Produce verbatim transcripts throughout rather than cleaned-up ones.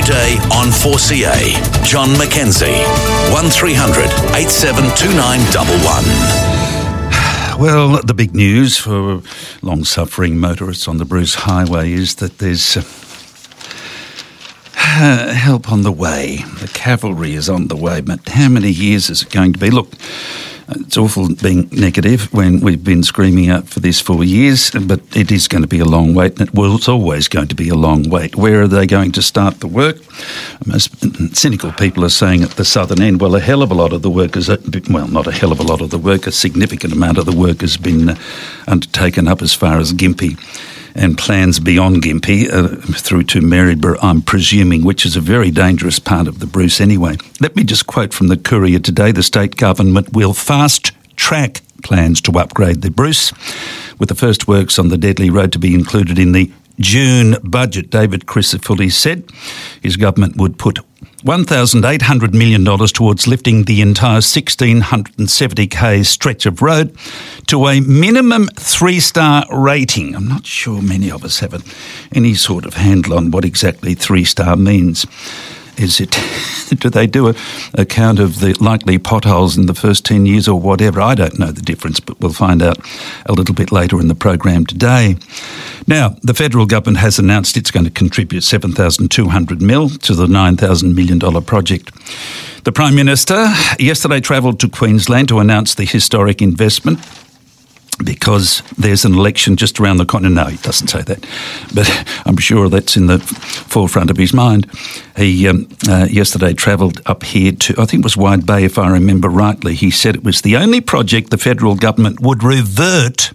Today on four C A, John McKenzie, one three hundred eight seven two nine one one. Well, the big news for long-suffering motorists on the Bruce Highway is that there's uh, help on the way. The cavalry is on the way, but how many years is it going to be? Look, it's awful being negative when we've been screaming out for this for years, but it is going to be a long wait, and it will, it's always going to be a long wait. Where are they going to start the work? Most cynical people are saying at the southern end, well, a hell of a lot of the work is, well, not a hell of a lot of the work, a significant amount of the work has been uh, undertaken up as far as Gympie and plans beyond Gympie uh, through to Maryborough, I'm presuming, which is a very dangerous part of the Bruce anyway. Let me just quote from the Courier today. The state government will fast-track plans to upgrade the Bruce, with the first works on the deadly road to be included in the June budget. David Crisafulli said his government would put one thousand eight hundred million dollars towards lifting the entire one thousand six hundred seventy k stretch of road to a minimum three-star rating. I'm not sure many of us have any sort of handle on what exactly three-star means. Is it, do they do a, a count of the likely potholes in the first ten years or whatever? I don't know the difference, but we'll find out a little bit later in the program today. Now, the federal government has announced it's going to contribute seven thousand two hundred mil to the nine thousand million dollars project. The Prime Minister yesterday travelled to Queensland to announce the historic investment, because there's an election just around the corner. No, he doesn't say that, but I'm sure that's in the forefront of his mind. He um, uh, yesterday travelled up here to, I think it was Wide Bay, if I remember rightly. He said it was the only project the federal government would revert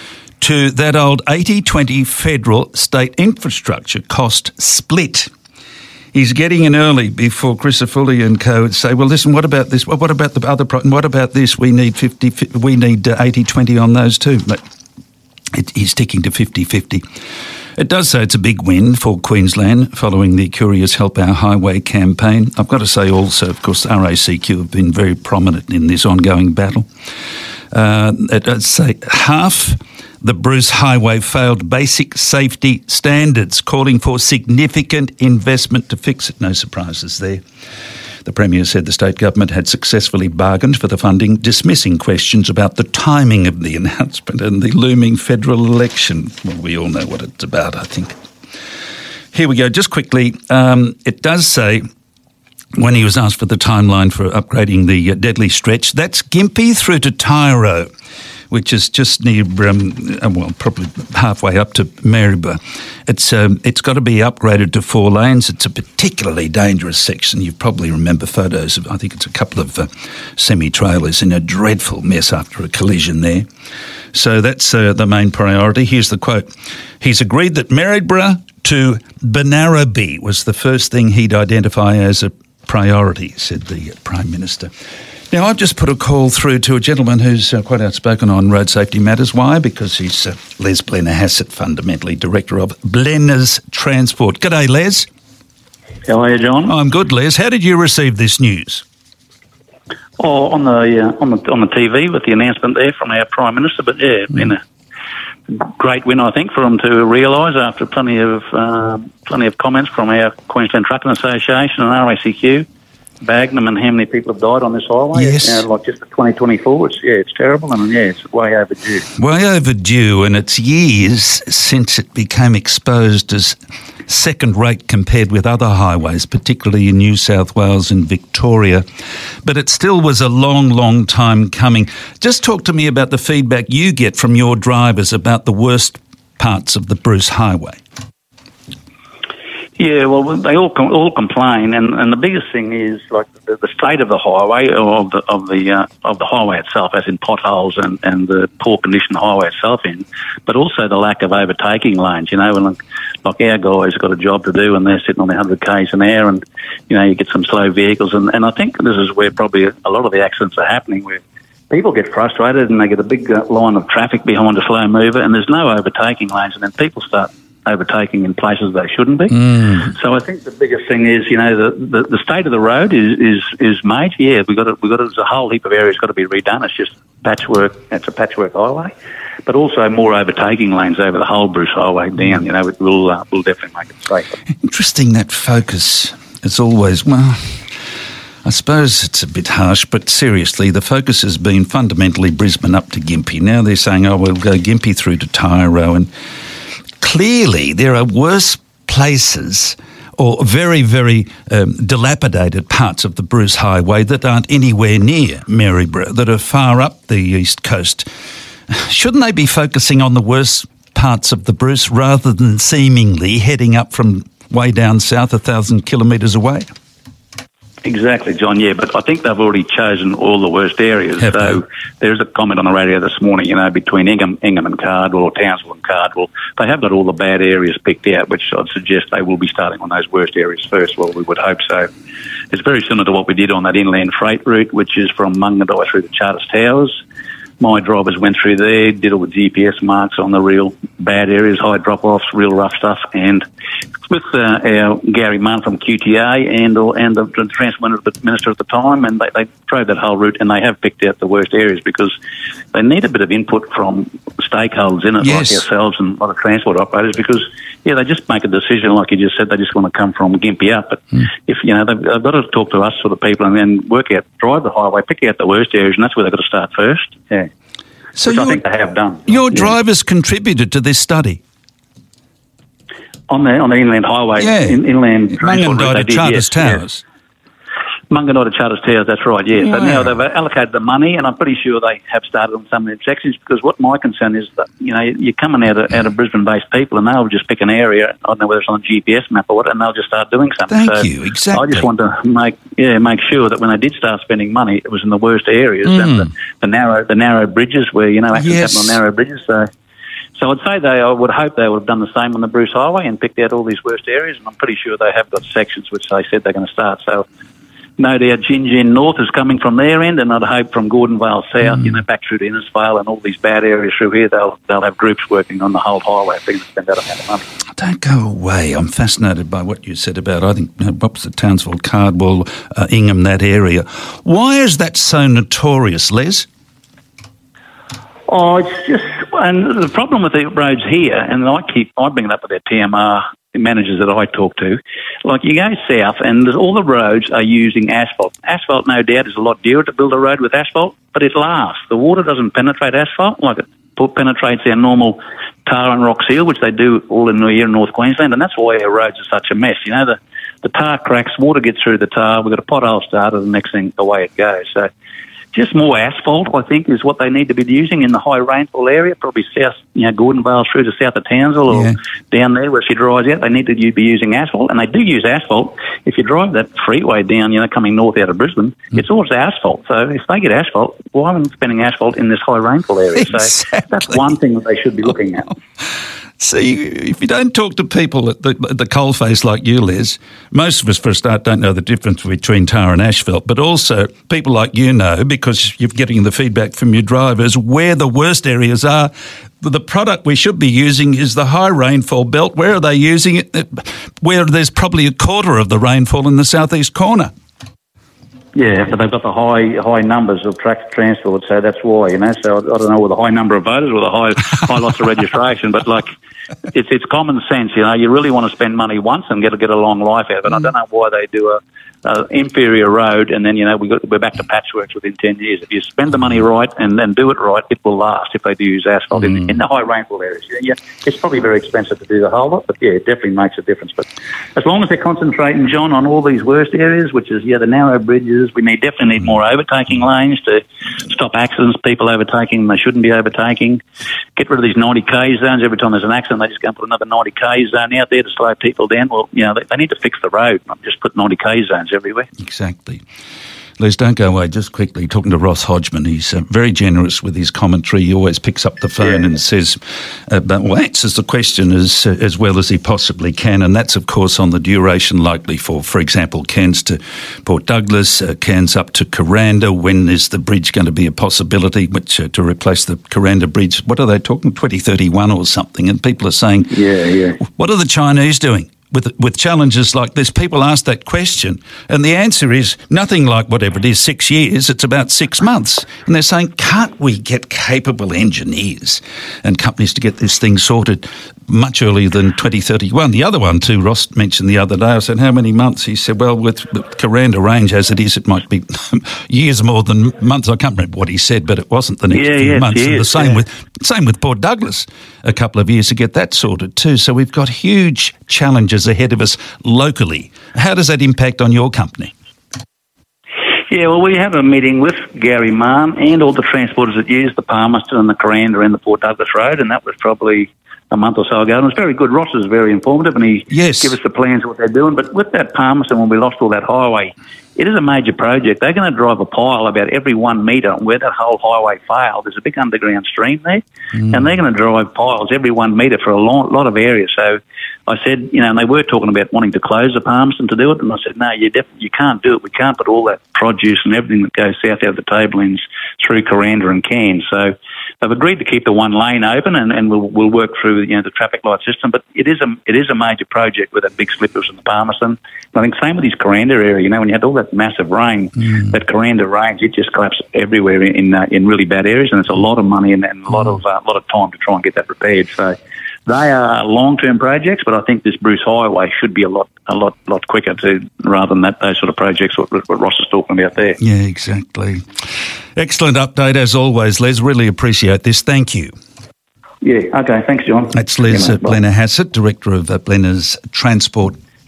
to that old eighty twenty federal state infrastructure cost split. He's getting in early before Crisafulli and co would say, well, listen, what about this? Well, what about the other pro- what about this? We need fifty, we need eighty twenty on those too. But it, he's sticking to fifty fifty. It does say it's a big win for Queensland following the Curious Help Our Highway campaign. I've got to say also, of course, R A C Q have been very prominent in this ongoing battle. Uh, it does say half the Bruce Highway failed basic safety standards, calling for significant investment to fix it. No surprises there. The Premier said the state government had successfully bargained for the funding, dismissing questions about the timing of the announcement and the looming federal election. Well, we all know what it's about, I think. Here we go. Just quickly, um, it does say, when he was asked for the timeline for upgrading the uh, deadly stretch, that's Gympie through to Tyro, which is just near, um, well, probably halfway up to Maryborough. It's um, it's got to be upgraded to four lanes. It's a particularly dangerous section. You probably remember photos of, I think it's a couple of uh, semi-trailers in a dreadful mess after a collision there. So that's uh, the main priority. Here's the quote. He's agreed that Maryborough to Benarabi was the first thing he'd identify as a priority, said the Prime Minister. Now, I've just put a call through to a gentleman who's uh, quite outspoken on road safety matters. Why? Because he's uh, Les Blenner-Hassett, fundamentally Director of Blenner's Transport. G'day, Les. How are you, John? I'm good, Les. How did you receive this news? Oh, on the uh, on the on the T V with the announcement there from our Prime Minister. But yeah, mm. been a great win, I think, for him to realise after plenty of uh, plenty of comments from our Queensland Trucking Association and R A C Q. Bagnum and how many people have died on this highway. Yes. You know, like just for twenty twenty-four, it's, yeah, it's terrible, and yeah, it's way overdue. Way overdue, and it's years since it became exposed as second-rate compared with other highways, particularly in New South Wales and Victoria. But it still was a long, long time coming. Just talk to me about the feedback you get from your drivers about the worst parts of the Bruce Highway. Yeah, well, they all com- all complain, and, and the biggest thing is like the, the state of the highway, or of the of the uh, of the highway itself, as in potholes and, and the poor condition the highway itself in, but also the lack of overtaking lanes. You know, and like, like our guys got a job to do, and they're sitting on the one hundred k's an hour, and you know, you get some slow vehicles, and, and I think this is where probably a lot of the accidents are happening, where people get frustrated and they get a big uh, line of traffic behind a slow mover, and there's no overtaking lanes, and then people start overtaking in places they shouldn't be. Mm. So I think the biggest thing is, you know, the, the, the state of the road is is, is major. Yeah, we've got to, we've got to, there's a whole heap of areas got to be redone. It's just patchwork. It's a patchwork highway. But also more overtaking lanes over the whole Bruce Highway down. You know, it will uh, will definitely make it safer. Interesting, that focus is always, well, I suppose it's a bit harsh, but seriously, the focus has been fundamentally Brisbane up to Gympie. Now they're saying, oh, we'll go Gympie through to Tyro, and clearly there are worse places or very, very um, dilapidated parts of the Bruce Highway that aren't anywhere near Maryborough, that are far up the east coast. Shouldn't they be focusing on the worst parts of the Bruce rather than seemingly heading up from way down south a thousand kilometres away? Exactly, John, yeah, but I think they've already chosen all the worst areas. Have so they? There's a comment on the radio this morning, you know, between Ingham, Ingham and Cardwell, or Townsville and Cardwell. They have got all the bad areas picked out, which I'd suggest they will be starting on those worst areas first. Well, we would hope so. It's very similar to what we did on that inland freight route, which is from Mungandai through to Charters Towers. My drivers went through there, did all the G P S marks on the real bad areas, high drop-offs, real rough stuff, and with uh, our Gary Munn from Q T A and or, and the, the Transport Minister at the time, and they, they drove that whole route, and they have picked out the worst areas because they need a bit of input from stakeholders in it, yes. like ourselves and other transport operators, because, yeah, they just make a decision, like you just said, they just want to come from Gympie up, but mm. if, you know, they've, they've got to talk to us sort of people and then work out, drive the highway, pick out the worst areas, and that's where they've got to start first, yeah. So Which I think they have done. Your yeah. drivers contributed to this study? On the on the inland highway, yeah. in, inland transport route, Mungandai to Charters Towers. Yes. Mungandai to Charters Towers, that's right, yeah. Wow. So now they've allocated the money, and I'm pretty sure they have started on some of the sections, because what my concern is that, you know, you're coming out of, out of Brisbane-based people, and they'll just pick an area, I don't know whether it's on a G P S map or what, and they'll just start doing something. Thank so you, exactly. I just want to make yeah make sure that when they did start spending money, it was in the worst areas, Mm. and the, the narrow the narrow bridges where, you know, accidents Yes. happen on narrow bridges, so... So I'd say they, I would hope they would have done the same on the Bruce Highway and picked out all these worst areas, and I'm pretty sure they have got sections which they said they're going to start. So no doubt Gin Gin North is coming from their end, and I'd hope from Gordon Vale South, mm. you know, back through to Innisfail and all these bad areas through here, they'll they'll have groups working on the whole highway if they're going to spend that amount of money. Don't go away. I'm fascinated by what you said about, I think, you know, opposite Townsville, Cardwell, uh, Ingham, that area. Why is that so notorious, Les? Oh, it's just, and the problem with the roads here, and I keep, I bring it up with their T M R managers that I talk to, like you go south and all the roads are using asphalt. Asphalt, no doubt, is a lot dearer to build a road with asphalt, but it lasts. The water doesn't penetrate asphalt like it penetrates our normal tar and rock seal, which they do all in here in North Queensland, and that's why our roads are such a mess. You know, the, the tar cracks, water gets through the tar, we've got a pothole started, the next thing, away it goes. So just more asphalt, I think, is what they need to be using in the high rainfall area, probably south, you know, Gordon Vale through to south of Townsville or yeah. down there where she drives out. They need to be using asphalt, and they do use asphalt. If you drive that freeway down, you know, coming north out of Brisbane, mm. it's always asphalt. So if they get asphalt, why aren't they spending asphalt in this high rainfall area? Exactly. So that's one thing that they should be looking at. See, if you don't talk to people at the, at the coalface like you, Les, most of us, for a start, don't know the difference between tar and asphalt, but also people like you know, because you're getting the feedback from your drivers, where the worst areas are. The product we should be using is the high rainfall belt. Where are they using it? Where there's probably a quarter of the rainfall in the southeast corner. Yeah, but they've got the high high numbers of tractor transport, so that's why, you know. So I don't know with the high number of voters or the high high lots of registration, but like it's it's common sense, you know. You really want to spend money once and get a, get a long life out of it. Mm. I don't know why they do a, a inferior road and then, you know, we got, we're back to patchworks within ten years. If you spend the money right and then do it right, it will last if they do use asphalt mm. in, in the high rainfall areas. Yeah, it's probably very expensive to do the whole lot, but yeah, it definitely makes a difference. But as long as they're concentrating, John, on all these worst areas, which is, yeah, the narrow bridges, we need definitely need more overtaking lanes to stop accidents, people overtaking they shouldn't be overtaking. Get rid of these ninety K zones. Every time there's an accident, they just go and put another ninety K zone out there to slow people down. Well, you know, they, they need to fix the road, not just put ninety K zones everywhere. Exactly. Les, don't go away. Just quickly, talking to Ross Hodgman, he's uh, very generous with his commentary. He always picks up the phone yeah. and says, uh, but, well, answers the question as uh, as well as he possibly can, and that's, of course, on the duration likely for, for example, Cairns to Port Douglas, uh, Cairns up to Kuranda. When is the bridge going to be a possibility, which uh, to replace the Kuranda Bridge? What are they talking, twenty thirty-one or something? And people are saying, yeah, yeah. what are the Chinese doing? With with challenges like this, people ask that question, and the answer is nothing like whatever it is, six years, it's about six months. And they're saying, can't we get capable engineers and companies to get this thing sorted much earlier than twenty thirty-one? The other one too, Ross mentioned the other day, I said, how many months? He said, well, with the Kuranda Range as it is, it might be years more than months. I can't remember what he said, but it wasn't the next yeah, few yes, months. Yes, and the same yeah. with same with Port Douglas, a couple of years to get that sorted too. So we've got huge challenges ahead of us locally. How does that impact on your company? Yeah, well, we had a meeting with Gary Mann and all the transporters that use the Palmerston and the Kuranda and the Port Douglas Road, and that was probably a month or so ago. And it was very good. Ross is very informative, and he yes. gave us the plans of what they're doing. But with that Palmerston, when we lost all that highway, it is a major project. They're going to drive a pile about every one metre where that whole highway failed. There's a big underground stream there, mm. and they're going to drive piles every one metre for a lot, lot of areas. So I said, you know, and they were talking about wanting to close the Palmerston to do it, and I said, no, you definitely you can't do it. We can't put all that produce and everything that goes south out of the tablelands through Kuranda and Cairns. So they've agreed to keep the one lane open, and, and we'll we'll work through you know the traffic light system. But it is a it is a major project with that big slippers in the Palmerston. I think same with this Kuranda area. You know, when you had all that massive rain, mm. that Kuranda range, it just collapsed everywhere in in, uh, in really bad areas, and it's a lot of money and, and a lot of uh, lot of time to try and get that repaired. So they are long-term projects, but I think this Bruce Highway should be a lot, a lot, lot quicker to rather than that those sort of projects what, what Ross is talking about there. Yeah, exactly. Excellent update as always, Les. Really appreciate this. Thank you. Yeah. Okay. Thanks, John. That's Les yeah, Blenner Hassett, Director of uh, Blenner's Transport